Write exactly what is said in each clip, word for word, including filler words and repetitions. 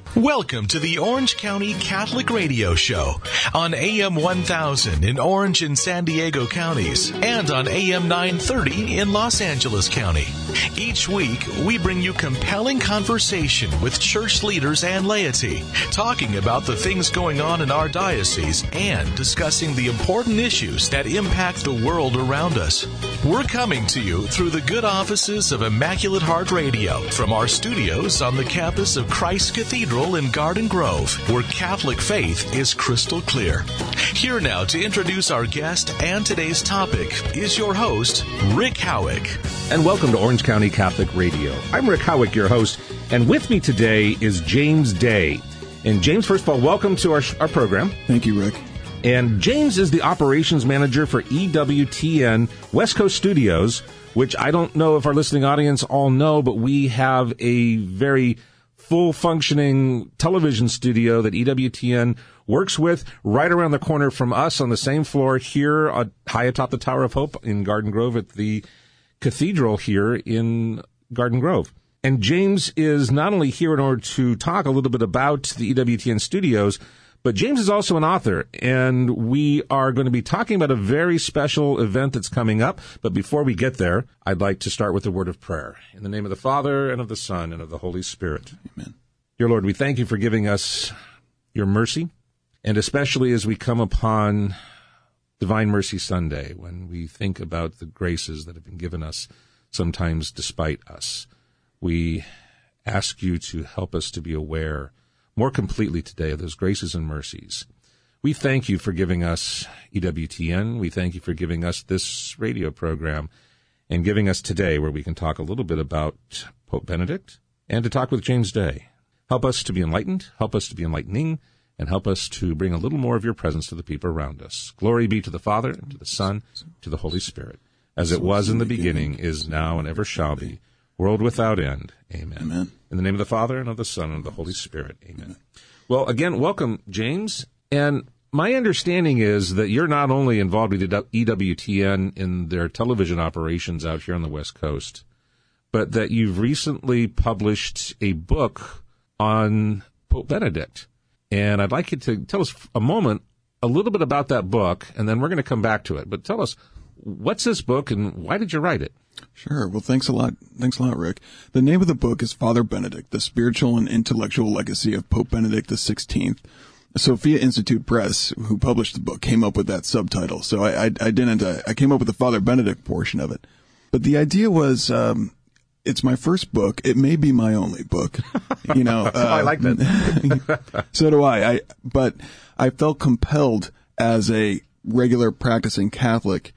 Welcome to the Orange County Catholic Radio Show on A M one thousand in Orange and San Diego counties and on A M nine thirty in Los Angeles County. Each week, we bring you compelling conversation with church leaders and laity, talking about the things going on in our diocese and discussing the important issues that impact the world around us. We're coming to you through the good offices of Immaculate Heart Radio from our studios on the campus of Christ Cathedral in Garden Grove, where Catholic faith is crystal clear. Here now to introduce our guest and today's topic is your host, Rick Howick. And welcome to Orange County Catholic Radio. I'm Rick Howick, your host, and with me today is James Day. And James, first of all, welcome to our, our program. Thank you, Rick. And James is the operations manager for E W T N West Coast Studios, which I don't know if our listening audience all know, but we have a very full-functioning television studio that E W T N works with right around the corner from us on the same floor here on, high atop the Tower of Hope in Garden Grove at the cathedral here in Garden Grove. And James is not only here in order to talk a little bit about the E W T N studios, but James is also an author, and we are going to be talking about a very special event that's coming up. But before we get there, I'd like to start with a word of prayer. In the name of the Father, and of the Son, and of the Holy Spirit. Amen. Dear Lord, we thank you for giving us your mercy, and especially as we come upon Divine Mercy Sunday, when we think about the graces that have been given us, sometimes despite us. We ask you to help us to be aware more completely today of those graces and mercies. We thank you for giving us E W T N. We thank you for giving us this radio program and giving us today where we can talk a little bit about Pope Benedict and to talk with James Day. Help us to be enlightened, help us to be enlightening, and help us to bring a little more of your presence to the people around us. Glory be to the Father, and to the Son, to the Holy Spirit, as it was in the beginning, is now, and ever shall be, world without end. Amen. Amen. In the name of the Father, and of the Son, and of the Holy Spirit. Amen. Amen. Well, again, welcome, James. And my understanding is that you're not only involved with E W T N in their television operations out here on the West Coast, but that you've recently published a book on Pope Benedict. And I'd like you to tell us a moment, a little bit about that book, and then we're going to come back to it. But tell us, what's this book, and why did you write it? Sure. Well, thanks a lot. Thanks a lot, Rick. The name of the book is Father Benedict, the Spiritual and Intellectual Legacy of Pope Benedict the sixteenth. Sophia Institute Press, who published the book, came up with that subtitle. So I, I, I didn't, uh, I came up with the Father Benedict portion of it. But the idea was, um, it's my first book. It may be my only book. You know, uh, I like that. So do I. I. But I felt compelled as a regular practicing Catholic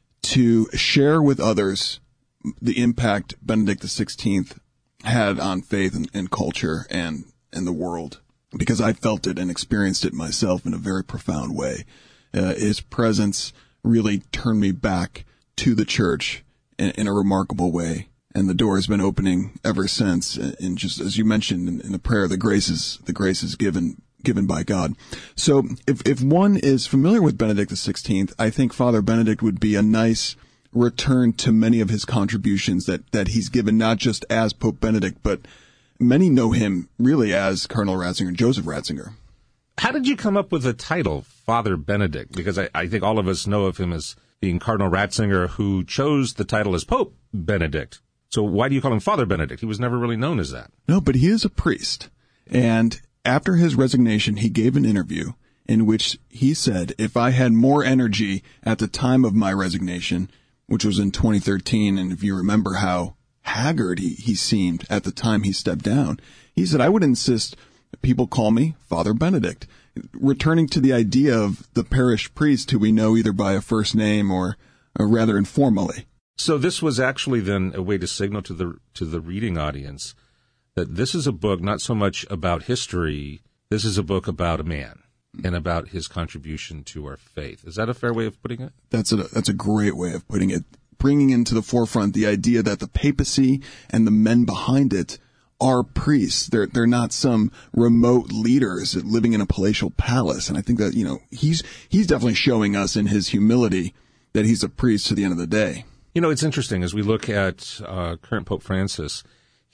to share with others the impact Benedict the sixteenth had on faith and, and culture and, and the world, because I felt it and experienced it myself in a very profound way. Uh, his presence really turned me back to the church in, in a remarkable way. And the door has been opening ever since. And just as you mentioned in, in the prayer, the graces, the graces given, given by God. So if, if one is familiar with Benedict the sixteenth, I think Father Benedict would be a nice return to many of his contributions that, that he's given, not just as Pope Benedict, but many know him really as Cardinal Ratzinger, Joseph Ratzinger. How did you come up with the title, Father Benedict? Because I, I think all of us know of him as being Cardinal Ratzinger, who chose the title as Pope Benedict. So why do you call him Father Benedict? He was never really known as that. No, but he is a priest. And after his resignation, he gave an interview in which he said, if I had more energy at the time of my resignation, which was in twenty thirteen, and if you remember how haggard he, he seemed at the time he stepped down, he said, I would insist that people call me Father Benedict, returning to the idea of the parish priest who we know either by a first name or, or rather informally. So this was actually then a way to signal to the to the reading audience that this is a book not so much about history, this is a book about a man and about his contribution to our faith. Is that a fair way of putting it? That's a that's a great way of putting it. Bringing into the forefront the idea that the papacy and the men behind it are priests. They're they're not some remote leaders living in a palatial palace. And I think that, you know, he's he's definitely showing us in his humility that he's a priest to the end of the day. You know, it's interesting as we look at uh, current Pope Francis.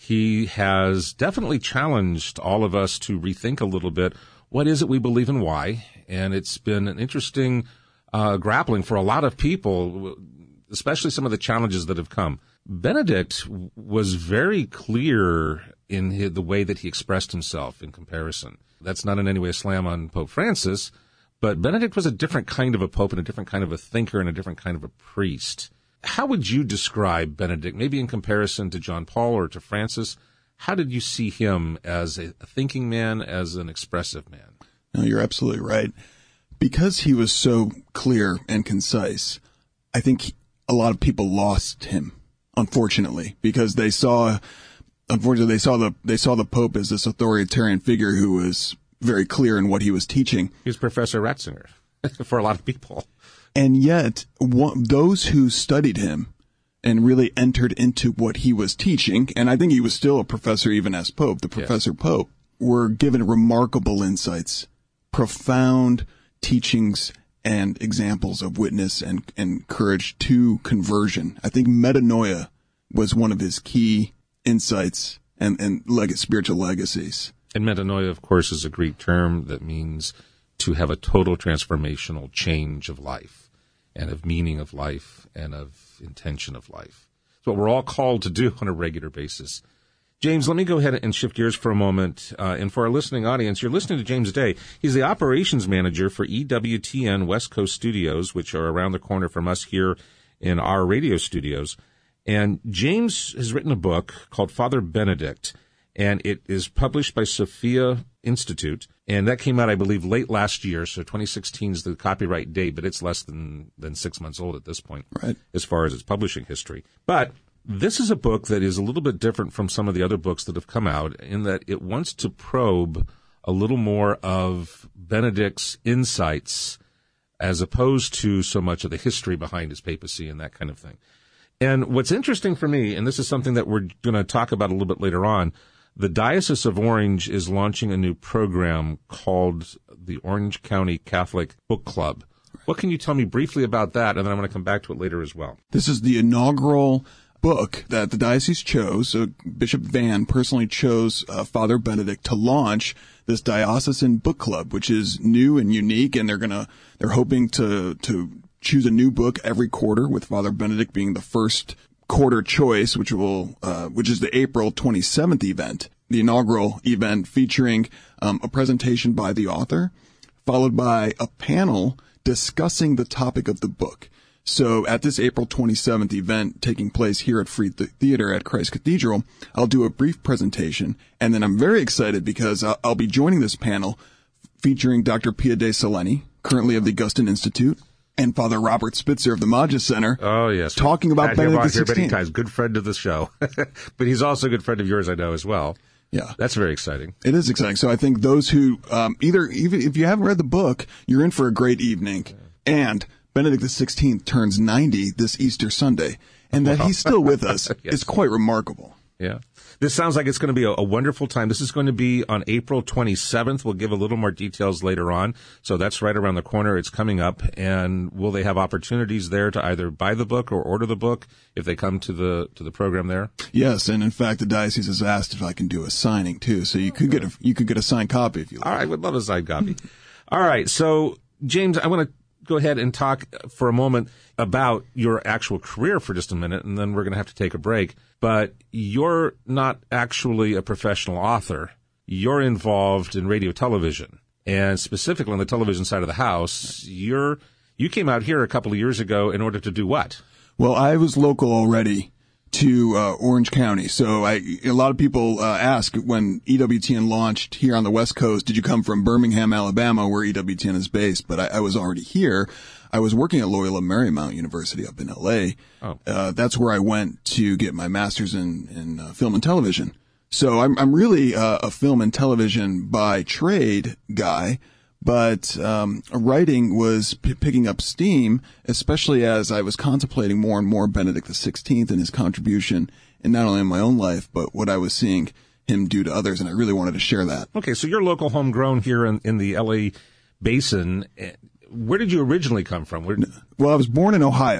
he has definitely challenged all of us to rethink a little bit, what is it we believe and why? And it's been an interesting uh, grappling for a lot of people, especially some of the challenges that have come. Benedict was very clear in his, the way that he expressed himself in comparison. That's not in any way a slam on Pope Francis, but Benedict was a different kind of a pope and a different kind of a thinker and a different kind of a priest. How would you describe Benedict, maybe in comparison to John Paul or to Francis? How did you see him as a thinking man, as an expressive man? No, you're absolutely right. Because he was so clear and concise, I think a lot of people lost him, unfortunately, because they saw, unfortunately, they saw the they saw the Pope as this authoritarian figure who was very clear in what he was teaching. He was Professor Ratzinger for a lot of people. And yet, one, those who studied him and really entered into what he was teaching, and I think he was still a professor even as Pope, the Professor yes. Pope, were given remarkable insights, profound teachings, and examples of witness and, and courage to conversion. I think metanoia was one of his key insights and, and leg- spiritual legacies. And metanoia, of course, is a Greek term that means to have a total transformational change of life and of meaning of life and of intention of life. It's what we're all called to do on a regular basis. James, let me go ahead and shift gears for a moment. Uh, and for our listening audience, you're listening to James Day. He's the operations manager for E W T N West Coast Studios, which are around the corner from us here in our radio studios. And James has written a book called Father Benedict, and it is published by Sophia Institute. And that came out, I believe, late last year. So twenty sixteen is the copyright date, but it's less than, than six months old at this point, right, as far as its publishing history. But this is a book that is a little bit different from some of the other books that have come out in that it wants to probe a little more of Benedict's insights as opposed to so much of the history behind his papacy and that kind of thing. And what's interesting for me, and this is something that we're going to talk about a little bit later on, the Diocese of Orange is launching a new program called the Orange County Catholic Book Club. What can you tell me briefly about that? And then I'm going to come back to it later as well. This is the inaugural book that the diocese chose. So Bishop Van personally chose uh, Father Benedict to launch this diocesan book club, which is new and unique. And they're going to, they're hoping to, to choose a new book every quarter, with Father Benedict being the first quarter choice, which will, uh, which is the April twenty-seventh event, the inaugural event featuring um, a presentation by the author, followed by a panel discussing the topic of the book. So at this April twenty-seventh event taking place here at Free Th- Theater at Christ Cathedral, I'll do a brief presentation, and then I'm very excited because I'll, I'll be joining this panel featuring Doctor Pia de Saleni, currently of the Augustine Institute, and Father Robert Spitzer of the Magis Center. Oh, yes. Talking about I've Benedict the the sixteenth. Many times. Good friend of the show. But he's also a good friend of yours, I know, as well. Yeah. That's very exciting. It is exciting. So I think those who, um, either, even if you haven't read the book, you're in for a great evening. And Benedict the sixteenth turns ninety this Easter Sunday. And that he's still with us yes. is quite remarkable. Yeah. This sounds like it's going to be a, a wonderful time. This is going to be on April twenty-seventh. We'll give a little more details later on. So that's right around the corner. It's coming up. And will they have opportunities there to either buy the book or order the book if they come to the to the program there? Yes. And in fact, the diocese has asked if I can do a signing too. So you could get a, you could get a signed copy if you like. All right. I would love a signed copy. All right. So, James, I want to go ahead and talk for a moment about your actual career for just a minute, and then we're going to have to take a break. But you're not actually a professional author. You're involved in radio television, and specifically on the television side of the house. You're you came out here a couple of years ago in order to do what? Well, I was local already to uh, Orange County. So I, a lot of people uh, ask when E W T N launched here on the West Coast, did you come from Birmingham, Alabama, where E W T N is based? But I, I was already here. I was working at Loyola Marymount University up in L A. Oh. Uh, that's where I went to get my master's in, in uh, film and television. So I'm, I'm really uh, a film and television by trade guy. But um, writing was p- picking up steam, especially as I was contemplating more and more Benedict the sixteenth and his contribution, and not only in my own life, but what I was seeing him do to others, and I really wanted to share that. Okay, so you're local homegrown here in, in the L A basin. Where did you originally come from? Where... Well, I was born in Ohio.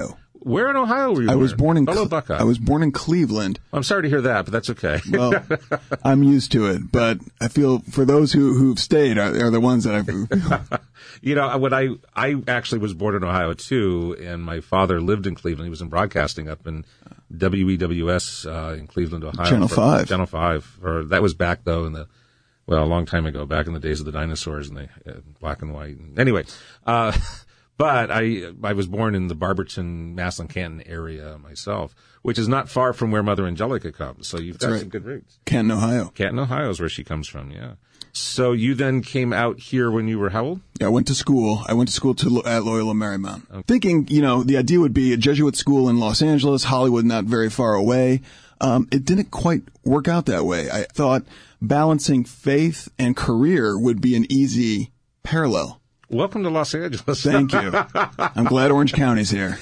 Where in Ohio were you I born? was born in Fellow Cle- Buckeye. I was born in Cleveland. I'm sorry to hear that, but that's okay. Well, I'm used to it, but I feel for those who who've stayed are, are the ones that I've. You know, when I I actually was born in Ohio too, and my father lived in Cleveland. He was in broadcasting up in W E W S uh, in Cleveland, Ohio. Channel for, five. Channel five. Or that was back though in the well, a long time ago, back in the days of the dinosaurs and the uh, black and white. Anyway, uh, but I I was born in the Barberton, Massillon, Canton area myself, which is not far from where Mother Angelica comes. So you've That's got right. some good roots. Canton, Ohio. Canton, Ohio is where she comes from. Yeah. So you then came out here when you were how old? Yeah, I went to school. I went to school to at Loyola Marymount. Okay. Thinking, you know, the idea would be a Jesuit school in Los Angeles, Hollywood not very far away. Um, it didn't quite work out that way. I thought balancing faith and career would be an easy parallel. Welcome to Los Angeles. Thank you. I'm glad Orange County's here.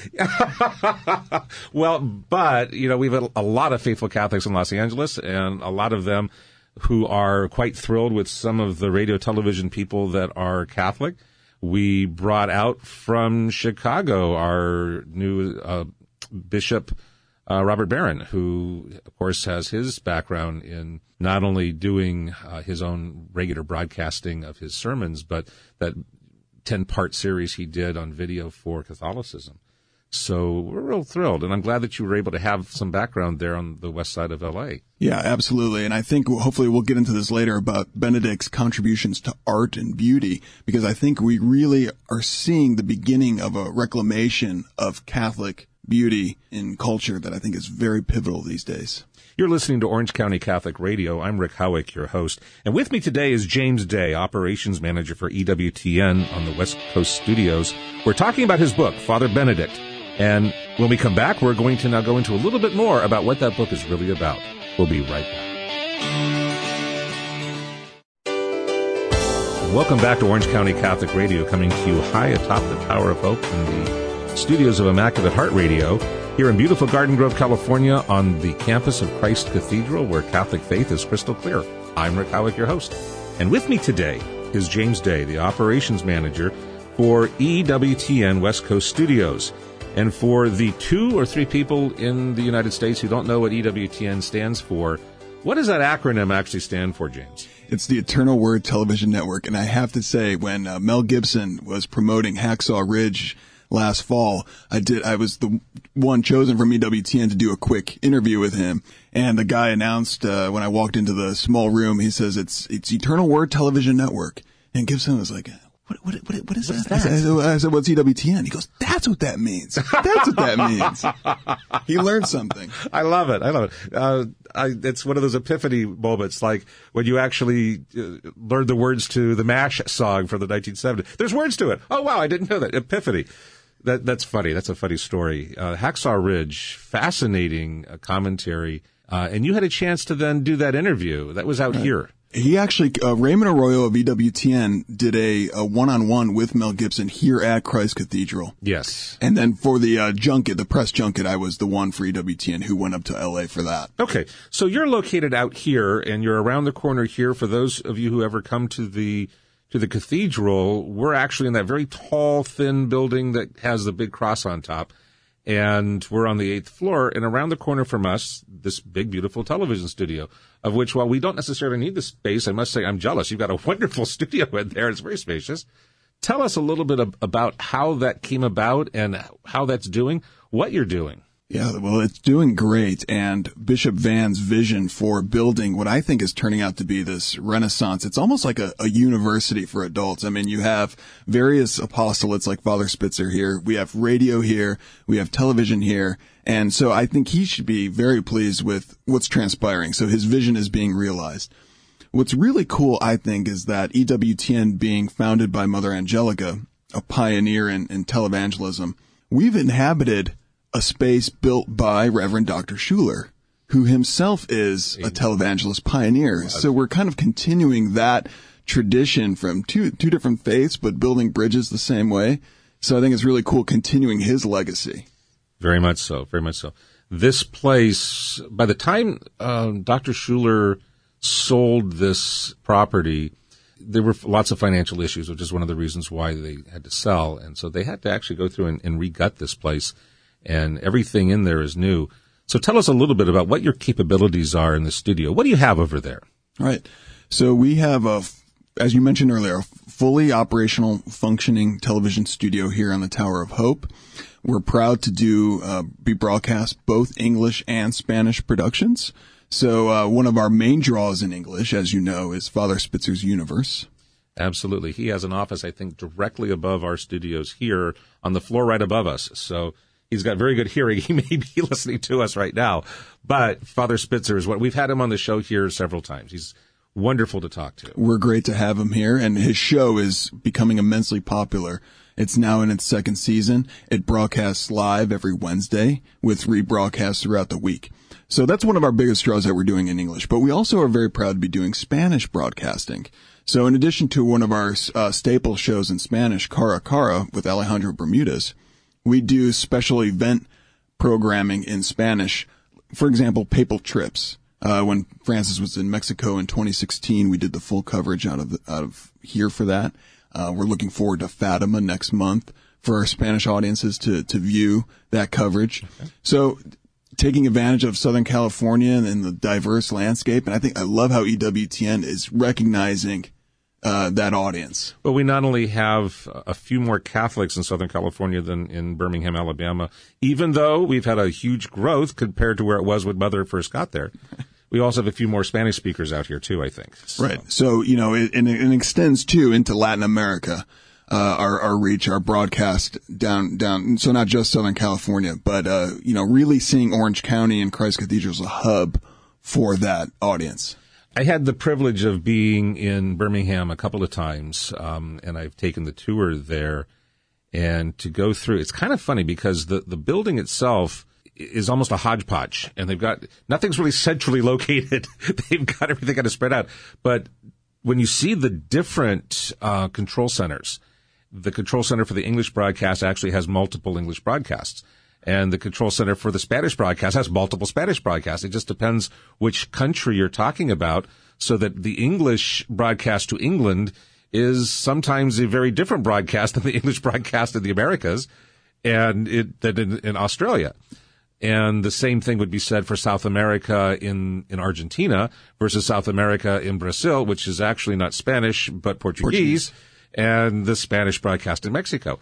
Well, but, you know, we have a, a lot of faithful Catholics in Los Angeles, and a lot of them who are quite thrilled with some of the radio television people that are Catholic. We brought out from Chicago our new uh, Bishop uh, Robert Barron, who, of course, has his background in not only doing uh, his own regular broadcasting of his sermons, but that ten-part series he did on video for Catholicism. So we're real thrilled, and I'm glad that you were able to have some background there on the west side of L A. Yeah, absolutely. And I think hopefully we'll get into this later about Benedict's contributions to art and beauty, because I think we really are seeing the beginning of a reclamation of Catholic beauty in culture that I think is very pivotal these days. You're listening to Orange County Catholic Radio. I'm Rick Howick, your host. And with me today is James Day, Operations Manager for E W T N on the West Coast Studios. We're talking about his book, Father Benedict. And when we come back, we're going to now go into a little bit more about what that book is really about. We'll be right back. Welcome back to Orange County Catholic Radio, coming to you high atop the Tower of Hope in the studios of Immaculate Heart Radio, here in beautiful Garden Grove, California, on the campus of Christ Cathedral, where Catholic faith is crystal clear. I'm Rick Howick, your host. And with me today is James Day, the Operations Manager for E W T N West Coast Studios. And for the two or three people in the United States who don't know what E W T N stands for, what does that acronym actually stand for, James? It's the Eternal Word Television Network. And I have to say, when uh, Mel Gibson was promoting Hacksaw Ridge last fall, I did. I was the one chosen from E W T N to do a quick interview with him. And the guy announced uh, when I walked into the small room, he says, it's it's Eternal Word Television Network. And Gibson was like, What, what, what, what is What's that? that? I said, I said, what's E W T N? He goes, that's what that means. That's what that means. He learned something. I love it. I love it. Uh, I, it's one of those epiphany moments, like when you actually uh, learn the words to the MASH song from the nineteen seventies. There's words to it. Oh, wow, I didn't know that. Epiphany. That, that's funny. That's a funny story. Uh, Hacksaw Ridge, fascinating uh, commentary. Uh, and you had a chance to then do that interview. That was out Right. here. He actually, uh, Raymond Arroyo of E W T N did a, a one-on-one with Mel Gibson here at Christ Cathedral. Yes. And then for the uh, junket, the press junket, I was the one for E W T N who went up to L A for that. Okay. So you're located out here, and you're around the corner here. For those of you who ever come to the to the cathedral, we're actually in that very tall, thin building that has the big cross on top. And we're on the eighth floor, and around the corner from us, this big, beautiful television studio, of which, while we don't necessarily need the space, I must say I'm jealous. You've got a wonderful studio in there. It's very spacious. Tell us a little bit of, about how that came about and how that's doing, what you're doing. Yeah, well, it's doing great. And Bishop Van's vision for building what I think is turning out to be this renaissance, it's almost like a, a university for adults. I mean, you have various apostolates like Father Spitzer here. We have radio here. We have television here. And so I think he should be very pleased with what's transpiring. So his vision is being realized. What's really cool, I think, is that E W T N being founded by Mother Angelica, a pioneer in, in televangelism, we've inhabited a space built by Reverend Doctor Schuler, who himself is a televangelist pioneer. So we're kind of continuing that tradition from two two different faiths, but building bridges the same way. So I think it's really cool continuing his legacy. Very much so, very much so. This place, by the time uh, Doctor Schuler sold this property, there were lots of financial issues, which is one of the reasons why they had to sell. And so they had to actually go through and, and re-gut this place. and everything in there is new. So tell us a little bit about what your capabilities are in the studio. What do you have over there? All right. So we have a, as you mentioned earlier, a fully operational, functioning television studio here on the Tower of Hope. We're proud to do uh, be broadcast both English and Spanish productions. So uh, one of our main draws in English, as you know, is Father Spitzer's Universe. Absolutely. He has an office, I think, directly above our studios here on the floor right above us. So he's got very good hearing. He may be listening to us right now. But Father Spitzer is what we've had him on the show here several times. He's wonderful to talk to. We're great to have him here, and his show is becoming immensely popular. It's now in its second season. It broadcasts live every Wednesday with rebroadcasts throughout the week. So that's one of our biggest draws that we're doing in English. But we also are very proud to be doing Spanish broadcasting. So in addition to one of our uh, staple shows in Spanish, Cara Cara with Alejandro Bermudez, we do special event programming in Spanish. For example, Papal Trips. Uh, when Francis was in Mexico in twenty sixteen, we did the full coverage out of the, out of here for that. Uh, we're looking forward to Fatima next month for our Spanish audiences to, to view that coverage. Okay. So taking advantage of Southern California and the diverse landscape. And I think I love how E W T N is recognizing uh, that audience. Well, we not only have a few more Catholics in Southern California than in Birmingham, Alabama, even though we've had a huge growth compared to where it was when Mother first got there. We also have a few more Spanish speakers out here, too, I think. So. Right. So, you know, it, and it extends, too, into Latin America. Uh, our, our reach, our broadcast down, down, so not just Southern California, but, uh, you know, really seeing Orange County and Christ Cathedral as a hub for that audience. I had the privilege of being in Birmingham a couple of times, um, and I've taken the tour there, and to go through, it's kind of funny because the, the building itself is almost a hodgepodge, and they've got, nothing's really centrally located. They've got everything kind of spread out. But when you see the different, uh, control centers, the control center for the English broadcast actually has multiple English broadcasts. And the control center for the Spanish broadcast has multiple Spanish broadcasts. It just depends which country you're talking about, so that the English broadcast to England is sometimes a very different broadcast than the English broadcast in the Americas and it, than in, in Australia. And the same thing would be said for South America in, in Argentina versus South America in Brazil, which is actually not Spanish, but Portuguese. Portuguese. And the Spanish broadcast in Mexico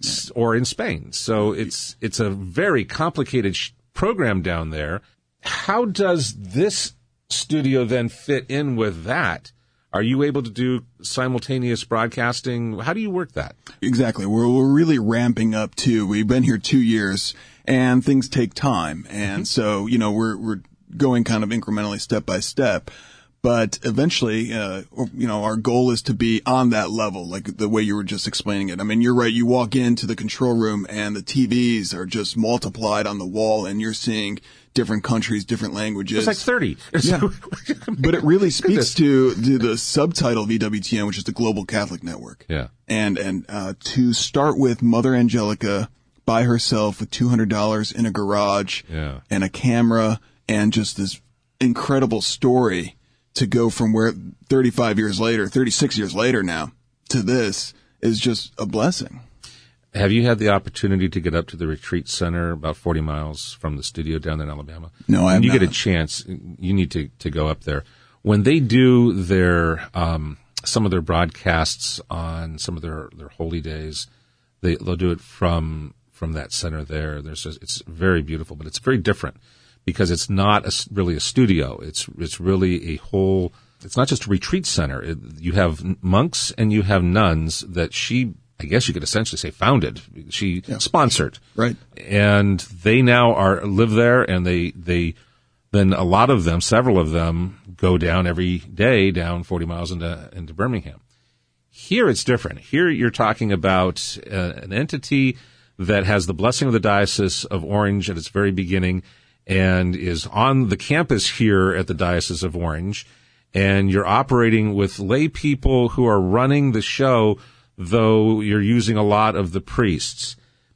or in Spain. So it's it's a very complicated sh- program down there. How does this studio then fit in with that? Are you able to do simultaneous broadcasting? How do you work that? Exactly. We're, we're really ramping up too. We've been here two years and things take time. And mm-hmm. so, you know, we're we're going kind of incrementally step by step. But eventually, uh, you know, our goal is to be on that level, like the way you were just explaining it. I mean, you're right. You walk into the control room and the T Vs are just multiplied on the wall and you're seeing different countries, different languages. It's like thirty. Yeah. But it really speaks to, to the subtitle of E W T N, which is the Global Catholic Network. Yeah. And, and, uh, to start with Mother Angelica by herself with two hundred dollars in a garage yeah. and a camera and just this incredible story. To go from where thirty-five years later, thirty-six years later now, to this is just a blessing. Have you had the opportunity to get up to the retreat center about forty miles from the studio down there in Alabama? No, I have When you not. get a chance, you need to, to go up there. When they do their, um, some of their broadcasts on some of their, their holy days, they, they'll do it from, from that center there. There's just, it's very beautiful, but it's very different. Because it's not a, really a studio. It's it's really a whole, it's not just a retreat center. It, you have monks and you have nuns that she, I guess you could essentially say founded. She yeah. sponsored. Right. And they now are, live there and they, they, then a lot of them, several of them go down every day down forty miles into, into Birmingham. Here it's different. Here you're talking about uh, an entity that has the blessing of the Diocese of Orange at its very beginning and is on the campus here at the Diocese of Orange, and you're operating with lay people who are running the show, though you're using a lot of the priests.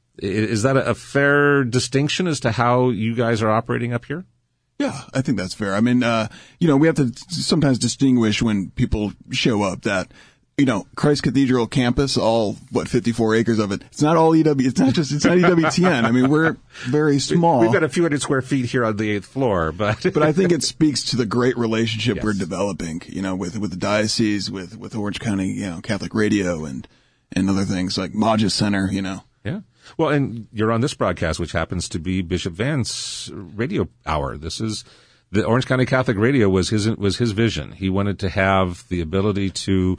Is that a fair distinction as to how you guys are operating up here? Yeah, I think that's fair. I mean, uh, you know, we have to sometimes distinguish when people show up that you know, Christ Cathedral campus, all, what, fifty-four acres of it. It's not all E W, it's not just, it's not E W T N. I mean, we're very small. We've got a few hundred square feet here on the eighth floor, but. But I think it speaks to the great relationship Yes. we're developing, you know, with, with the diocese, with, with Orange County, you know, Catholic Radio and, and other things like Modges Center, you know. Yeah. Well, and you're on this broadcast, which happens to be Bishop Van's radio hour. This is the Orange County Catholic Radio was his was his vision. He wanted to have the ability to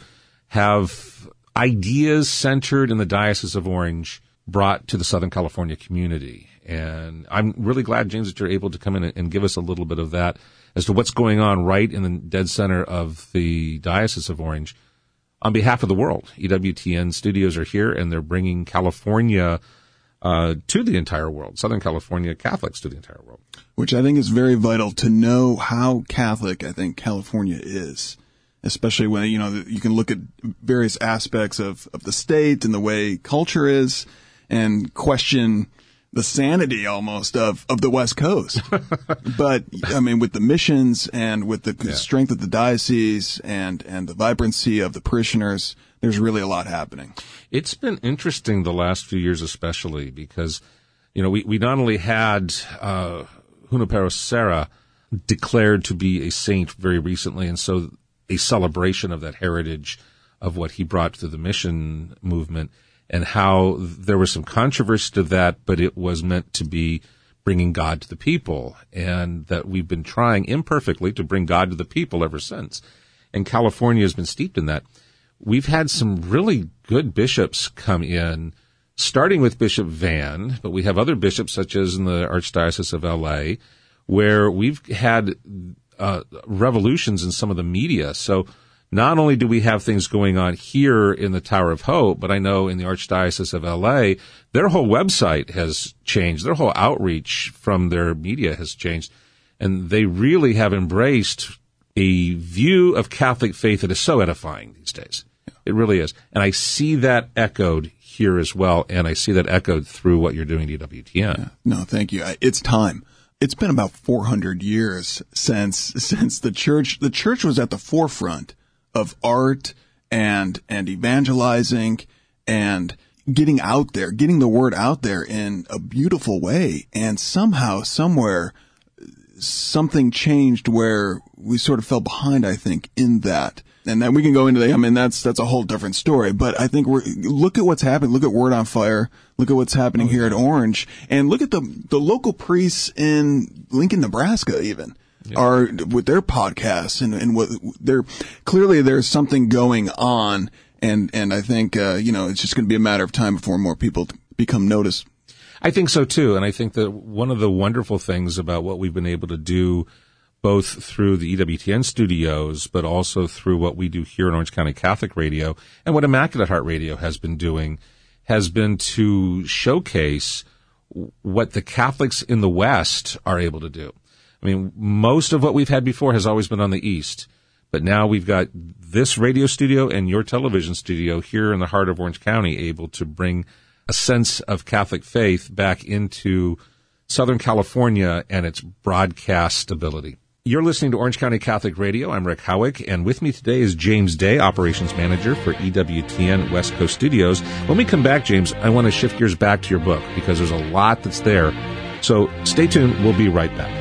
have ideas centered in the Diocese of Orange brought to the Southern California community. And I'm really glad, James, that you're able to come in and give us a little bit of that as to what's going on right in the dead center of the Diocese of Orange. On behalf of the world, E W T N studios are here, and they're bringing California uh, to the entire world, Southern California Catholics to the entire world. Which I think is very vital to know how Catholic I think California is, especially when, you know, you can look at various aspects of, of the state and the way culture is and question the sanity almost of, of the West Coast. But, I mean, with the missions and with the Yeah. strength of the diocese and, and the vibrancy of the parishioners, there's really a lot happening. It's been interesting the last few years, especially because, you know, we, we not only had uh, Junipero Serra declared to be a saint very recently, and so a celebration of that heritage of what he brought to the mission movement, and how there was some controversy to that, but it was meant to be bringing God to the people, and that we've been trying imperfectly to bring God to the people ever since. And California has been steeped in that. We've had some really good bishops come in, starting with Bishop Van, but we have other bishops, such as in the Archdiocese of L A, where we've had uh, revolutions in some of the media. So not only do we have things going on here in the Tower of Hope, but I know in the Archdiocese of L A, their whole website has changed. Their whole outreach from their media has changed. And they really have embraced a view of Catholic faith that is so edifying these days. It really is. And I see that echoed here as well, and I see that echoed through what you're doing at E W T N. Yeah. No, thank you. I- It's time. It's been about four hundred years since since the church the church was at the forefront of art and and evangelizing and getting out there, getting the word out there in a beautiful way. And somehow, somewhere, something changed where we sort of fell behind, I think, in that. And then we can go into the, I mean, that's, that's a whole different story, but I think we're, look at what's happening. Look at Word on Fire. Look at what's happening here at Orange, and look at the, the local priests in Lincoln, Nebraska, even. Yeah. Are with their podcasts and, and what they're clearly there's something going on. And, and I think, uh, you know, it's just going to be a matter of time before more people become noticed. I think so too. And I think that one of the wonderful things about what we've been able to do, both through the E W T N studios, but also through what we do here in Orange County Catholic Radio and what Immaculate Heart Radio has been doing, has been to showcase what the Catholics in the West are able to do. I mean, most of what we've had before has always been on the East, but now we've got this radio studio and your television studio here in the heart of Orange County able to bring a sense of Catholic faith back into Southern California and its broadcast stability. You're listening to Orange County Catholic Radio. I'm Rick Howick, and with me today is James Day, Operations Manager for E W T N West Coast Studios. When we come back, James, I want to shift gears back to your book because there's a lot that's there. So stay tuned. We'll be right back.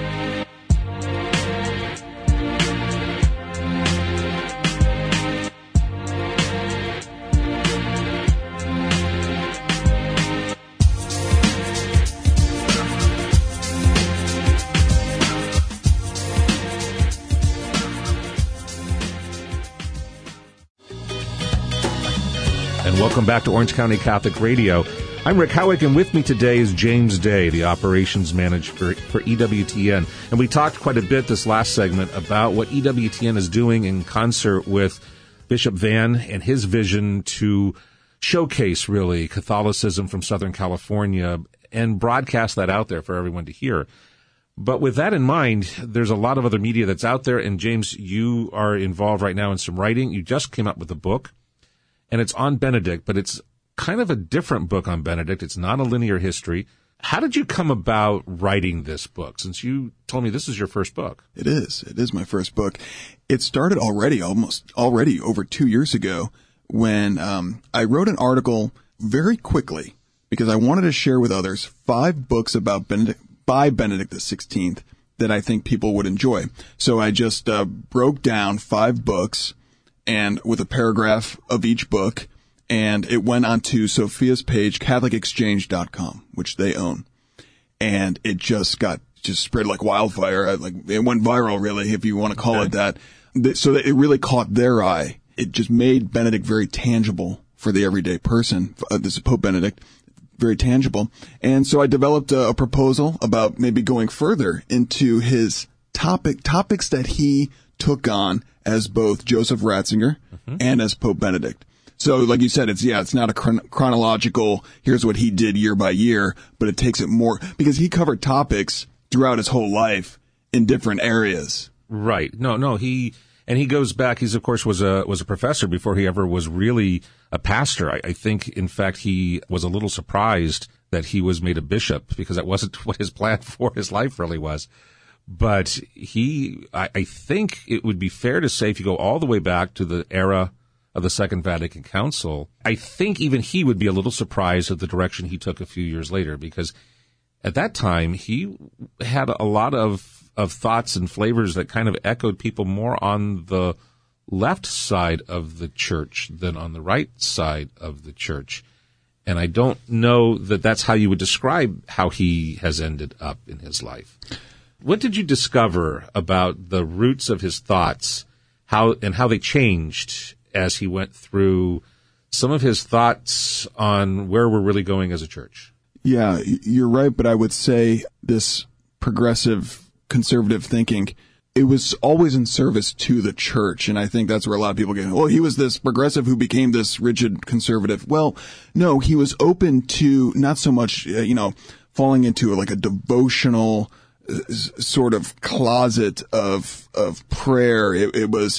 Welcome back to Orange County Catholic Radio. I'm Rick Howick, and with me today is James Day, the operations manager for, for E W T N. And we talked quite a bit this last segment about what E W T N is doing in concert with Bishop Van and his vision to showcase, really, Catholicism from Southern California and broadcast that out there for everyone to hear. But with that in mind, there's a lot of other media that's out there. And James, you are involved right now in some writing. You just came up with a book. And it's on Benedict, but it's kind of a different book on Benedict. It's not a linear history. How did you come about writing this book, since you told me this is your first book? It is. It is my first book. It started already, almost already over two years ago, when um, I wrote an article very quickly because I wanted to share with others five books about Benedict, by Benedict the sixteenth that I think people would enjoy. So I just uh, broke down five books and with a paragraph of each book, and it went onto Sophia's page, Catholic Exchange dot com, which they own. And it just got just spread like wildfire. Like it went viral, really, if you want to call okay. it that. So that it really caught their eye. It just made Benedict very tangible for the everyday person. Uh, this is Pope Benedict, very tangible. And so I developed a, a proposal about maybe going further into his topic topics that he took on as both Joseph Ratzinger mm-hmm. and as Pope Benedict. So, like you said, it's, yeah, it's not a chron- chronological, here's what he did year by year, but it takes it more, because he covered topics throughout his whole life in different areas. Right. No, no, he, and he goes back, he's, of course, was a, was a professor before he ever was really a pastor. I, I think, in fact, he was a little surprised that he was made a bishop, because that wasn't what his plan for his life really was. But he, I, I think it would be fair to say, if you go all the way back to the era of the Second Vatican Council, I think even he would be a little surprised at the direction he took a few years later, because at that time he had a lot of, of thoughts and flavors that kind of echoed people more on the left side of the church than on the right side of the church. And I don't know that that's how you would describe how he has ended up in his life. What did you discover about the roots of his thoughts, how and how they changed as he went through some of his thoughts on where we're really going as a church? Yeah, you're right, but I would say this progressive conservative thinking, it was always in service to the church, and I think that's where a lot of people get, well, he was this progressive who became this rigid conservative. Well, no, he was open to not so much, uh, you know, falling into like a devotional uh, sort of closet of of prayer. It, it was...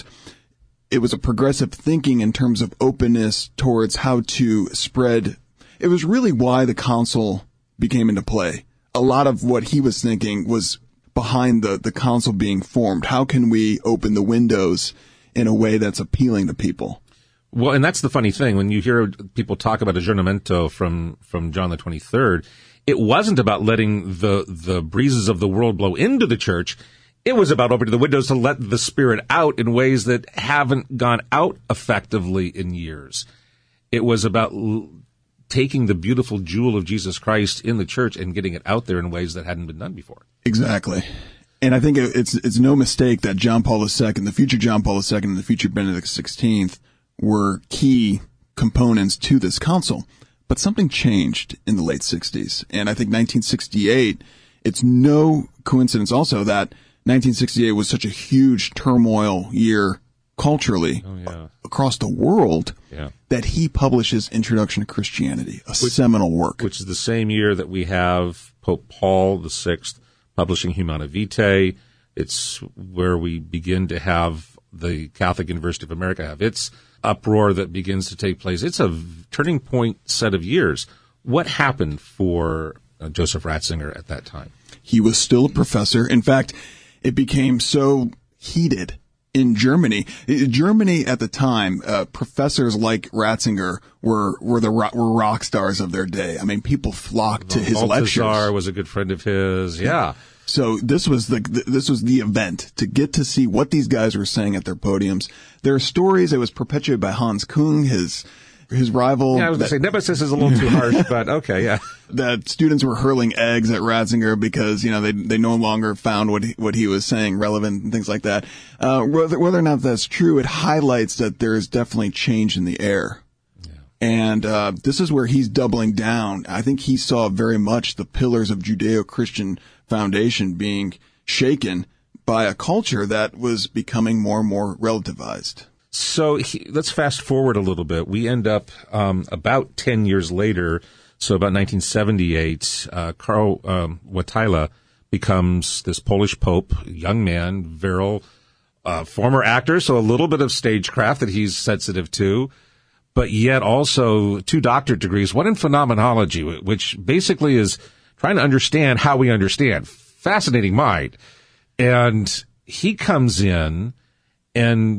It was a progressive thinking in terms of openness towards how to spread. It was really why the council became into play. A lot of what he was thinking was behind the, the council being formed. How can we open the windows in a way that's appealing to people? Well, and that's the funny thing. When you hear people talk about Aggiornamento from, from John the twenty-third, it wasn't about letting the, the breezes of the world blow into the church. It was about opening the windows to let the Spirit out in ways that haven't gone out effectively in years. It was about l- taking the beautiful jewel of Jesus Christ in the church and getting it out there in ways that hadn't been done before. Exactly. And I think it's it's no mistake that John Paul the Second, the future John Paul the Second, and the future Benedict the sixteenth were key components to this council. But something changed in the late sixties. And I think nineteen sixty-eight, it's no coincidence also that nineteen sixty-eight was such a huge turmoil year culturally oh, yeah. across the world yeah. that he publishes Introduction to Christianity, a which, seminal work. Which is the same year that we have Pope Paul the Sixth publishing Humana Vitae. It's where we begin to have the Catholic University of America have its uproar that begins to take place. It's a turning point set of years. What happened for uh, Joseph Ratzinger at that time? He was still a professor. In fact, it became so heated in Germany. Germany at the time, uh, professors like Ratzinger were were the ro- were rock stars of their day. I mean, people flocked to his Balthazar lectures. Balthazar was a good friend of his. Yeah. So this was the this was the event to get to see what these guys were saying at their podiums. There are stories. It was perpetuated by Hans Küng, his his rival. Yeah, I was going to say nemesis is a little too harsh, but okay, yeah. That students were hurling eggs at Ratzinger because, you know, they they no longer found what he, what he was saying relevant and things like that. Uh, whether, whether or not that's true, it highlights that there is definitely change in the air. Yeah. And uh, this is where he's doubling down. I think he saw very much the pillars of Judeo-Christian foundation being shaken by a culture that was becoming more and more relativized. So he, let's fast forward a little bit. We end up um, about ten years later, so about nineteen seventy-eight, uh, Karl um, Wojtyla becomes this Polish pope, young man, virile, uh, former actor, so a little bit of stagecraft that he's sensitive to, but yet also two doctorate degrees, one in phenomenology, which basically is trying to understand how we understand. Fascinating mind. And he comes in and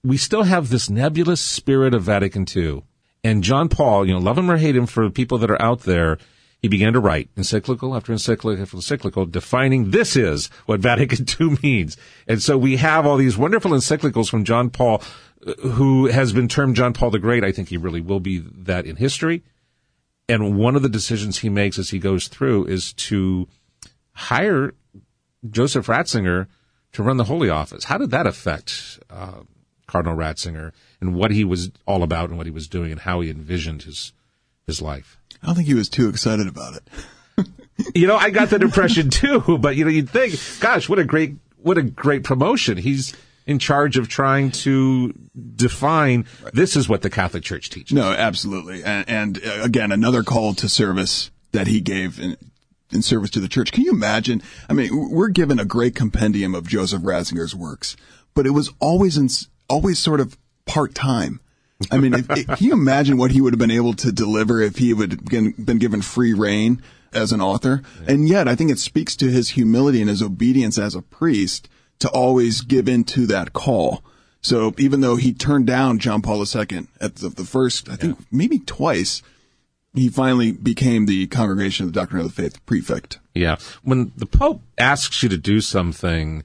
we still have this nebulous spirit of Vatican Two. And John Paul, you know, love him or hate him, for people that are out there, he began to write encyclical after encyclical after encyclical, defining this is what Vatican Two means. And so we have all these wonderful encyclicals from John Paul, who has been termed John Paul the Great. I think he really will be that in history. And one of the decisions he makes as he goes through is to hire Joseph Ratzinger to run the Holy Office. How did that affect uh, Cardinal Ratzinger and what he was all about and what he was doing and how he envisioned his his life? I don't think he was too excited about it. You know, I got that impression too. But you know, you'd think, gosh, what a great what a great promotion. He's in charge of trying to define right. This is what the Catholic Church teaches. No, absolutely. And, and uh, again, another call to service that he gave in, in service to the church. Can you imagine? I mean, we're given a great compendium of Joseph Ratzinger's works, but it was always in, always sort of part-time. I mean, if, if, can you imagine what he would have been able to deliver if he would have been, been given free reign as an author? Yeah. And yet, I think it speaks to his humility and his obedience as a priest to always give in to that call. So even though he turned down John Paul the Second at the, the first, I think yeah. maybe twice, he finally became the Congregation of the Doctrine of the Faith prefect. Yeah. When the Pope asks you to do something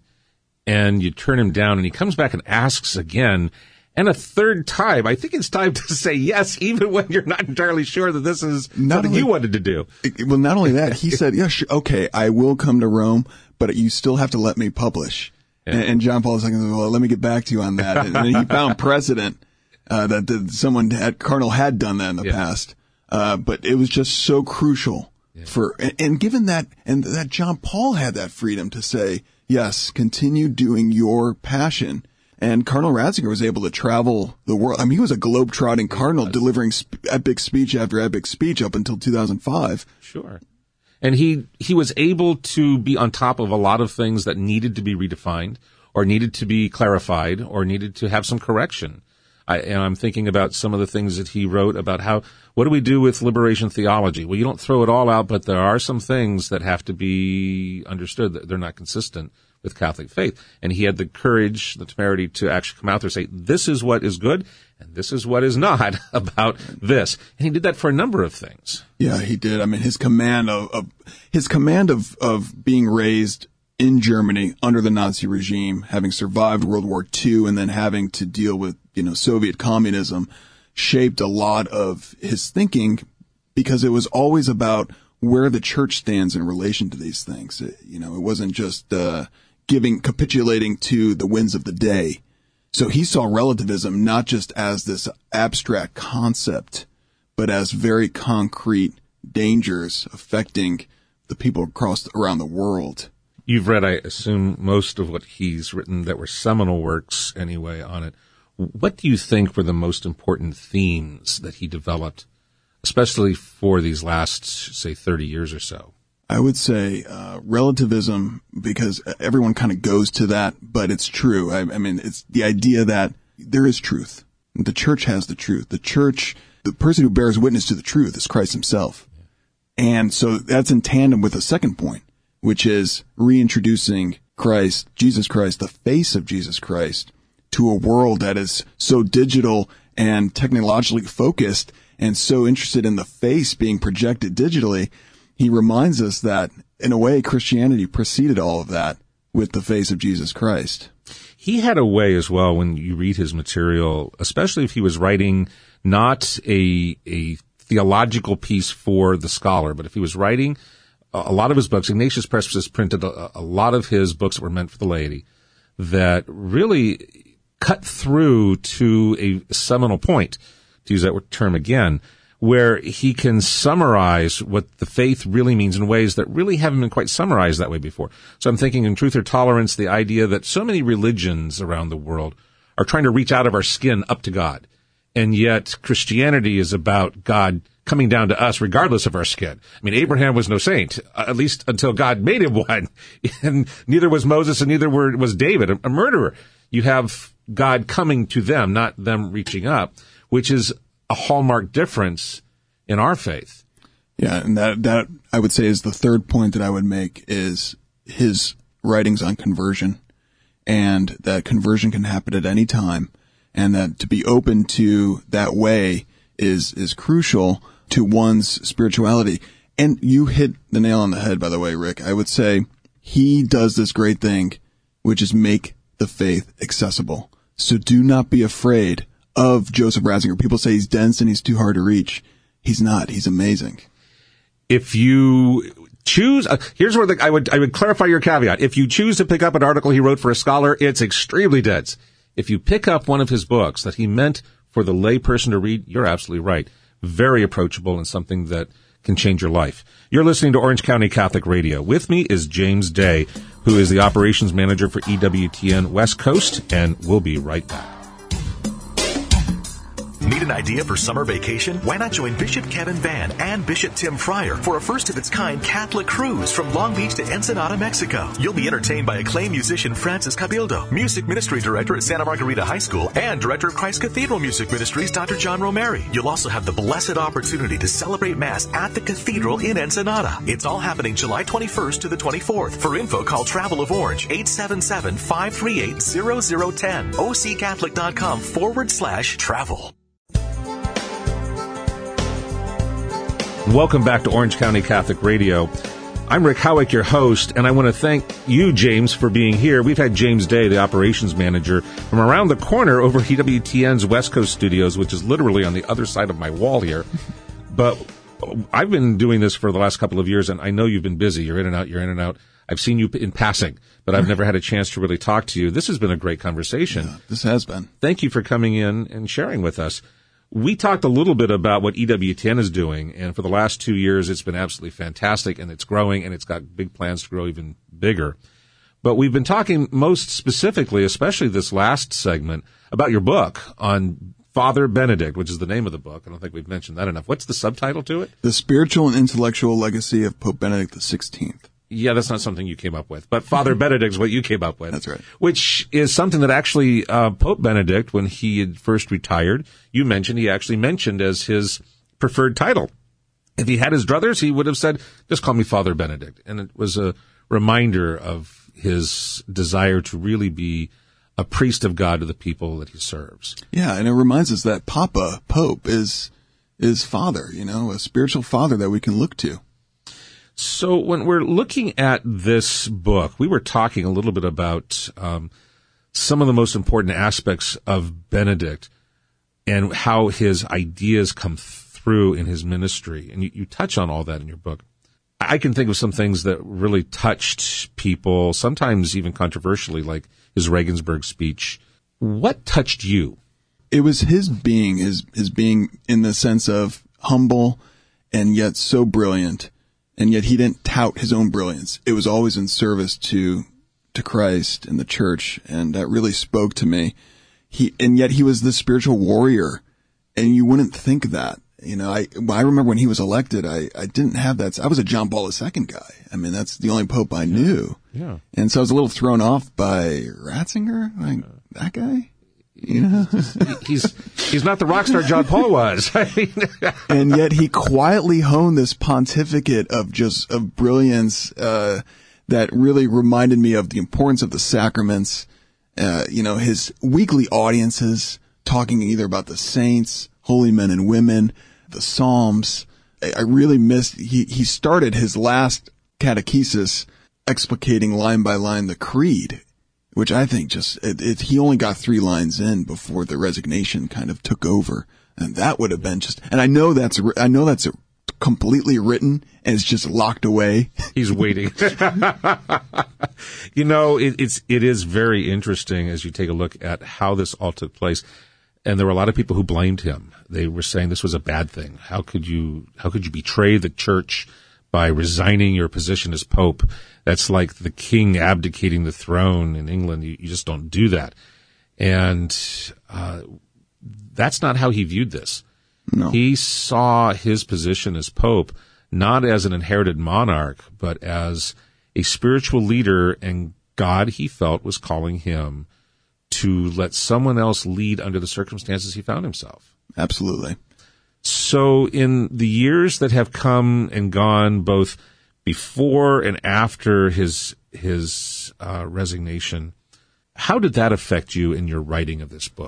and you turn him down and he comes back and asks again and a third time, I think it's time to say yes, even when you're not entirely sure that this is not something only, you wanted to do. Well, not only that, he said, yeah, sure, okay, I will come to Rome, but you still have to let me publish. Yeah. And, and John Paul the Second said, well, let me get back to you on that. And, and he found precedent uh, that, that someone had, Cardinal had done that in the yeah. past. Uh, but it was just so crucial yeah. for, and, and given that, and that John Paul had that freedom to say, yes, continue doing your passion. And Cardinal Ratzinger was able to travel the world. I mean, he was a globe-trotting cardinal delivering sp- epic speech after epic speech up until two thousand five. Sure. And he, he was able to be on top of a lot of things that needed to be redefined or needed to be clarified or needed to have some correction. I, and I'm thinking about some of the things that he wrote about how, what do we do with liberation theology? Well, you don't throw it all out, but there are some things that have to be understood that they're not consistent with Catholic faith. And he had the courage, the temerity to actually come out there and say, this is what is good and this is what is not about this. And he did that for a number of things. Yeah, he did. I mean, his command of, of his command of, of being raised in Germany under the Nazi regime, having survived World War Two and then having to deal with, you know, Soviet communism, shaped a lot of his thinking because it was always about where the church stands in relation to these things. It, you know, it wasn't just, uh, giving, capitulating to the winds of the day. So he saw relativism not just as this abstract concept, but as very concrete dangers affecting the people across around the world. You've read, I assume, most of what he's written that were seminal works anyway on it. What do you think were the most important themes that he developed, especially for these last, say, thirty years or so? I would say uh, relativism, because everyone kind of goes to that, but it's true. I, I mean, it's the idea that there is truth. The church has the truth. The church, the person who bears witness to the truth is Christ himself. Yeah. And so that's in tandem with the second point, which is reintroducing Christ, Jesus Christ, the face of Jesus Christ, to a world that is so digital and technologically focused and so interested in the face being projected digitally. He reminds us that, in a way, Christianity preceded all of that with the face of Jesus Christ. He had a way as well when you read his material, especially if he was writing not a a theological piece for the scholar, but if he was writing a lot of his books, Ignatius Press has printed a, a lot of his books that were meant for the laity that really cut through to a seminal point, to use that term again, where he can summarize what the faith really means in ways that really haven't been quite summarized that way before. So I'm thinking in Truth or Tolerance, the idea that so many religions around the world are trying to reach out of our skin up to God. And yet Christianity is about God coming down to us regardless of our skin. I mean, Abraham was no saint, at least until God made him one. And neither was Moses and neither was David, a murderer. You have God coming to them, not them reaching up, which is a hallmark difference in our faith. Yeah, and that, that I would say is the third point that I would make is his writings on conversion, and that conversion can happen at any time. and that to be open to that way is is crucial to one's spirituality. And you hit the nail on the head, by the way, Rick. I would say he does this great thing, which is make the faith accessible. So do not be afraid of Joseph Ratzinger. People say he's dense and he's too hard to reach. He's not. He's amazing. If you choose, uh, here's where the, I would I would clarify your caveat. If you choose to pick up an article he wrote for a scholar, it's extremely dense. If you pick up one of his books that he meant for the lay person to read, you're absolutely right. Very approachable and something that can change your life. You're listening to Orange County Catholic Radio. With me is James Day, who is the operations manager for E W T N West Coast, and we'll be right back. Need an idea for summer vacation? Why not join Bishop Kevin Van and Bishop Tim Fryer for a first-of-its-kind Catholic cruise from Long Beach to Ensenada, Mexico. You'll be entertained by acclaimed musician Francis Cabildo, music ministry director at Santa Margarita High School, and director of Christ Cathedral Music Ministries, Doctor John Romeri. You'll also have the blessed opportunity to celebrate Mass at the Cathedral in Ensenada. It's all happening July twenty-first to the twenty-fourth. For info, call Travel of Orange, eight seven seven, five three eight, zero zero one zero, occatholic.com forward slash travel. Welcome back to Orange County Catholic Radio. I'm Rick Howick, your host, and I want to thank you, James, for being here. We've had James Day, the operations manager, from around the corner over at E W T N's West Coast studios, which is literally on the other side of my wall here. But I've been doing this for the last couple of years, and I know you've been busy. You're in and out, you're in and out. I've seen you in passing, but I've never had a chance to really talk to you. This has been a great conversation. Yeah, this has been. Thank you for coming in and sharing with us. We talked a little bit about what E W T N is doing, and for the last two years, it's been absolutely fantastic, and it's growing, and it's got big plans to grow even bigger. But we've been talking most specifically, especially this last segment, about your book on Father Benedict, which is the name of the book. I don't think we've mentioned that enough. What's the subtitle to it? The Spiritual and Intellectual Legacy of Pope Benedict the sixteenth. Yeah, that's not something you came up with. But Father Benedict is what you came up with. That's right. Which is something that actually uh, Pope Benedict, when he had first retired, you mentioned, he actually mentioned as his preferred title. If he had his druthers, he would have said, just call me Father Benedict. And it was a reminder of his desire to really be a priest of God to the people that he serves. Yeah, and it reminds us that Papa, Pope, is is father, you know, a spiritual father that we can look to. So when we're looking at this book, we were talking a little bit about um, some of the most important aspects of Benedict and how his ideas come through in his ministry. And you, you touch on all that in your book. I can think of some things that really touched people, sometimes even controversially, like his Regensburg speech. What touched you? It was his being, his, his being in the sense of humble and yet so brilliant. And yet he didn't tout his own brilliance. It was always in service to to Christ and the church, and that really spoke to me. He and yet he was the spiritual warrior, and you wouldn't think that. You know, I I remember when he was elected, I, I didn't have that. I was a John Paul the Second guy. I mean, that's the only pope I knew. Yeah. And so I was a little thrown off by Ratzinger, like that guy. You know, he's he's not the rock star John Paul was. And yet he quietly honed this pontificate of just of brilliance uh, that really reminded me of the importance of the sacraments. Uh, you know, his weekly audiences talking either about the saints, holy men and women, the Psalms. I, I really missed. He he started his last catechesis explicating line by line the creed, which I think just, it, it, he only got three lines in before the resignation kind of took over. And that would have been just, and I know that's, I know that's completely written and it's just locked away. He's waiting. You know, it, it's, it is very interesting as you take a look at how this all took place. And there were a lot of people who blamed him. They were saying this was a bad thing. How could you, how could you betray the church by resigning your position as Pope? That's like the king abdicating the throne in England. You, you just don't do that. And uh, that's not how he viewed this. No. He saw his position as Pope not as an inherited monarch, but as a spiritual leader, and God, he felt, was calling him to let someone else lead under the circumstances he found himself. Absolutely. So in the years that have come and gone, both before and after his his uh, resignation, how did that affect you in your writing of this book?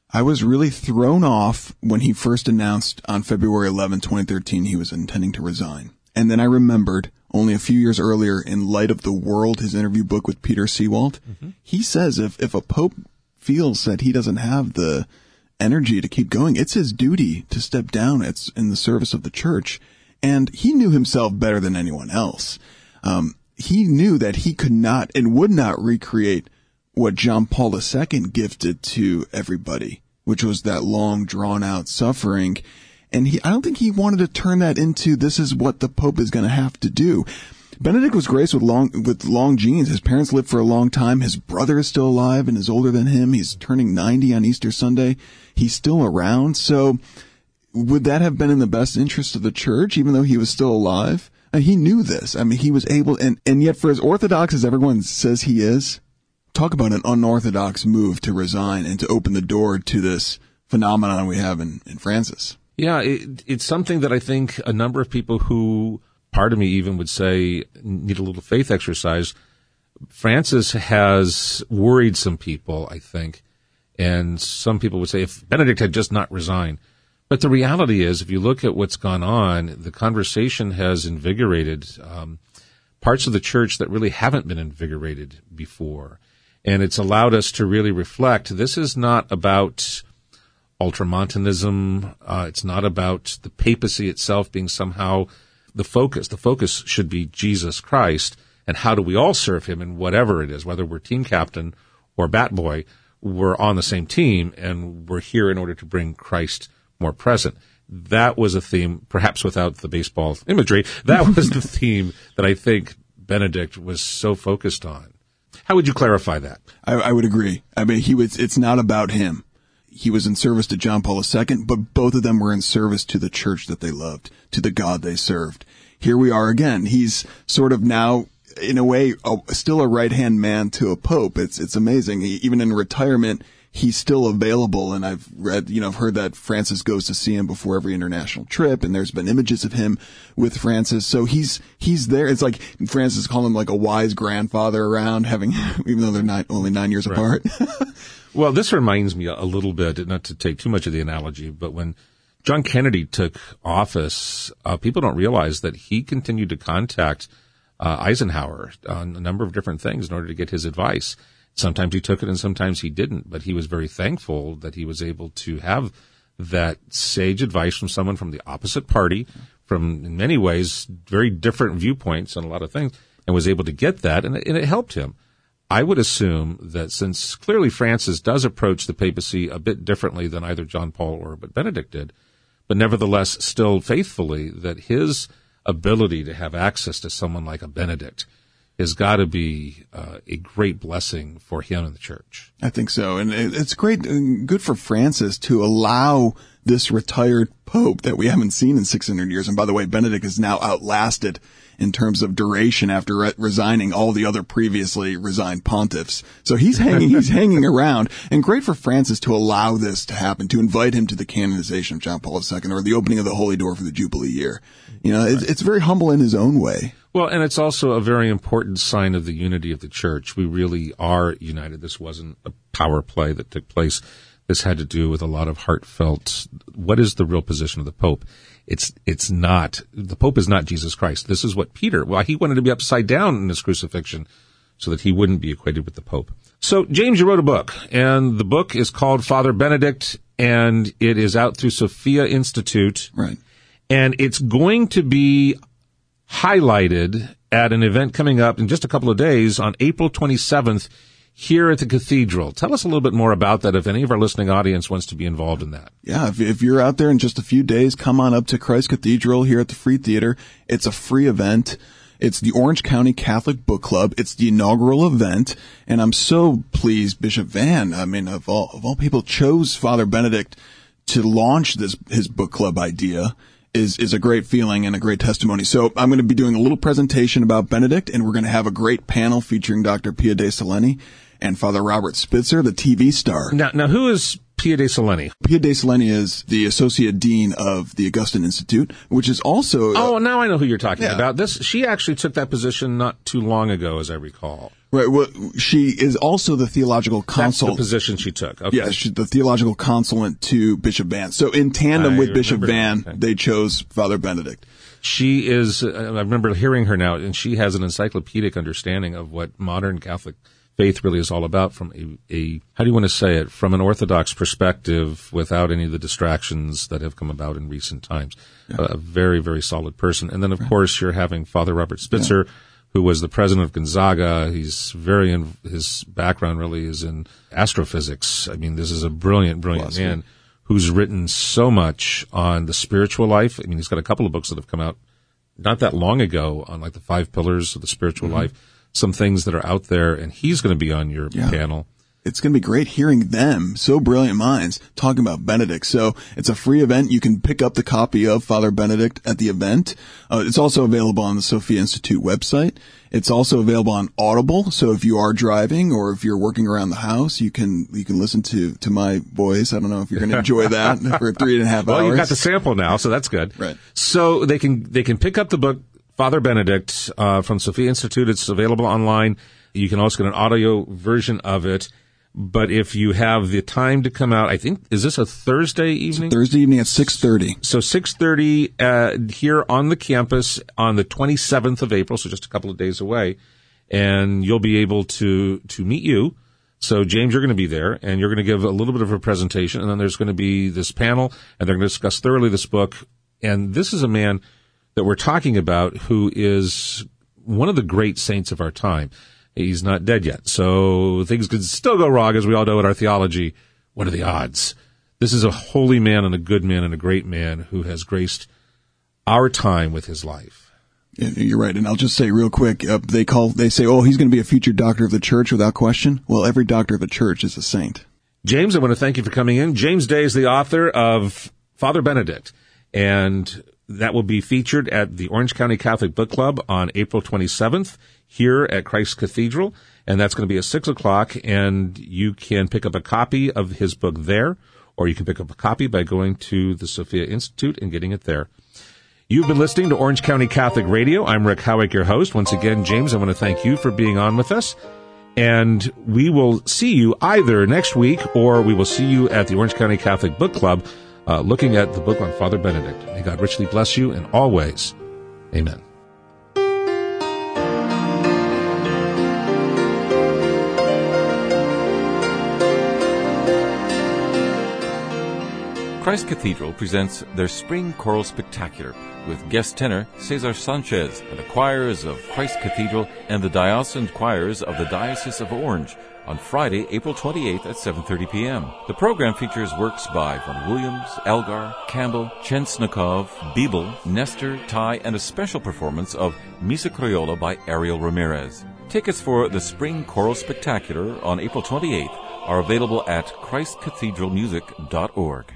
I was really thrown off when he first announced on February eleventh, twenty thirteen, he was intending to resign. And then I remembered only a few years earlier, in Light of the World, his interview book with Peter Seewald, mm-hmm. he says if, if a pope feels that he doesn't have the energy to keep going, it's his duty to step down. It's in the service of the church. And he knew himself better than anyone else. Um, he knew that he could not and would not recreate what John Paul the Second gifted to everybody, which was that long, drawn-out suffering. And he, I don't think he wanted to turn that into this is what the Pope is going to have to do. Benedict was graced with long, with long genes. His parents lived for a long time. His brother is still alive and is older than him. He's turning ninety on Easter Sunday. He's still around. So would that have been in the best interest of the church, even though he was still alive? And he knew this. I mean, he was able, and, and yet for as orthodox as everyone says he is, talk about an unorthodox move to resign and to open the door to this phenomenon we have in, in Francis. Yeah, it, it's something that I think a number of people who, part of me even would say, need a little faith exercise. Francis has worried some people, I think, and some people would say if Benedict had just not resigned. But the reality is, if you look at what's gone on, the conversation has invigorated um, parts of the church that really haven't been invigorated before. And it's allowed us to really reflect. This is not about ultramontanism. Uh, it's not about the papacy itself being somehow the focus. The focus should be Jesus Christ, and how do we all serve him in whatever it is, whether we're team captain or bat boy, we're on the same team, and we're here in order to bring Christ more present. That was a theme, perhaps without the baseball imagery, that was the theme that I think Benedict was so focused on. How would you clarify that? I, I would agree. I mean, he was, it's not about him. He was in service to John Paul the Second, but both of them were in service to the church that they loved, to the God they served. Here we are again. He's sort of now, in a way, a, still a right-hand man to a pope. It's it's amazing. He, even in retirement, he's still available. And I've read, you know, I've heard that Francis goes to see him before every international trip, and there's been images of him with Francis. So he's he's there. It's like Francis called him like a wise grandfather around, having even though they're not only nine years right. apart. Well, this reminds me a little bit, not to take too much of the analogy, but when John Kennedy took office, uh, people don't realize that he continued to contact uh, Eisenhower on a number of different things in order to get his advice. Sometimes he took it and sometimes he didn't, but he was very thankful that he was able to have that sage advice from someone from the opposite party, from, in many ways, very different viewpoints on a lot of things, and was able to get that, and it, and it helped him. I would assume that since clearly Francis does approach the papacy a bit differently than either John Paul or but Benedict did, but nevertheless still faithfully, that his ability to have access to someone like a Benedict has got to be uh, a great blessing for him and the church. I think so. And it's great, good for Francis to allow this retired pope that we haven't seen in six hundred years. And by the way, Benedict is now outlasted in terms of duration after re- resigning all the other previously resigned pontiffs. So he's hanging, he's hanging around, and great for Francis to allow this to happen, to invite him to the canonization of John Paul the Second or the opening of the Holy Door for the Jubilee year. You know, it's, it's very humble in his own way. Well, and it's also a very important sign of the unity of the church. We really are united. This wasn't a power play that took place. This had to do with a lot of heartfelt, what is the real position of the Pope? It's, it's not, the Pope is not Jesus Christ. This is what Peter, well, he wanted to be upside down in his crucifixion so that he wouldn't be equated with the Pope. So, James, you wrote a book, and the book is called Father Benedict, and it is out through Sophia Institute. Right. And it's going to be highlighted at an event coming up in just a couple of days on April twenty-seventh here at the Cathedral. Tell us a little bit more about that if any of our listening audience wants to be involved in that. Yeah, if, if you're out there in just a few days, come on up to Christ Cathedral here at the Free Theater. It's a free event. It's the Orange County Catholic Book Club. It's the inaugural event, and I'm so pleased Bishop Van, I mean, of all, of all people, chose Father Benedict to launch this, his book club idea. Is, is a great feeling and a great testimony. So I'm going to be doing a little presentation about Benedict, and we're going to have a great panel featuring Doctor Pia de Selene and Father Robert Spitzer, the T V star. Now, now who is Pia de Selene? Pia de Selene is the Associate Dean of the Augustine Institute, which is also... Oh, uh, now I know who you're talking yeah. about. This, she actually took that position not too long ago, as I recall. Right. Well, she is also the theological consul. That's the position she took. Okay. Yeah, she's the theological consulate to Bishop Van. So in tandem I with Bishop Van, okay. they chose Father Benedict. She is, uh, I remember hearing her now, and she has an encyclopedic understanding of what modern Catholic faith really is all about from a, a, how do you want to say it, from an Orthodox perspective without any of the distractions that have come about in recent times. Yeah. A very, very solid person. And then, of right. course, you're having Father Robert Spitzer, yeah. who was the president of Gonzaga. He's very, in, his background really is in astrophysics. I mean, this is a brilliant, brilliant Philosophy. man who's written so much on the spiritual life. I mean, he's got a couple of books that have come out not that long ago on like the five pillars of the spiritual mm-hmm. life. Some things that are out there, and he's going to be on your yeah. panel. It's going to be great hearing them, so brilliant minds, talking about Benedict. So it's a free event. You can pick up the copy of Father Benedict at the event. Uh, it's also available on the Sophia Institute website. It's also available on Audible. So if you are driving or if you're working around the house, you can you can listen to, to my voice. I don't know if you're going to enjoy that for three and a half well, hours. Well, you've got the sample now, so that's good. Right. So they can they can pick up the book, Father Benedict, uh, from Sophia Institute. It's available online. You can also get an audio version of it. But if you have the time to come out, I think, is this a Thursday evening? It's a Thursday evening at six thirty. So six thirty uh, here on the campus on the twenty-seventh of April, so just a couple of days away. And you'll be able to, to meet you. So, James, you're going to be there, and you're going to give a little bit of a presentation, and then there's going to be this panel, and they're going to discuss thoroughly this book. And this is a man that we're talking about who is one of the great saints of our time. He's not dead yet, so things could still go wrong, as we all know in our theology. What are the odds? This is a holy man and a good man and a great man who has graced our time with his life. Yeah, you're right, and I'll just say real quick, uh, they call, they say, oh, he's going to be a future doctor of the church without question. Well, every doctor of the church is a saint. James, I want to thank you for coming in. James Day is the author of Father Benedict, and that will be featured at the Orange County Catholic Book Club on April twenty-seventh here at Christ Cathedral, and that's going to be at six o'clock, and you can pick up a copy of his book there, or you can pick up a copy by going to the Sophia Institute and getting it there. You've been listening to Orange County Catholic Radio. I'm Rick Howick, your host. Once again, James, I want to thank you for being on with us, and we will see you either next week, or we will see you at the Orange County Catholic Book Club Uh, looking at the book on Father Benedict. May God richly bless you, and always, amen. Christ Cathedral presents their Spring Choral Spectacular with guest tenor Cesar Sanchez and the choirs of Christ Cathedral and the diocesan choirs of the Diocese of Orange on Friday, April twenty-eighth at seven thirty p.m. The program features works by Von Williams, Elgar, Campbell, Chensnikov, Biebel, Nestor, Ty, and a special performance of Misa Criolla by Ariel Ramirez. Tickets for the Spring Choral Spectacular on April twenty-eighth are available at christ cathedral music dot org.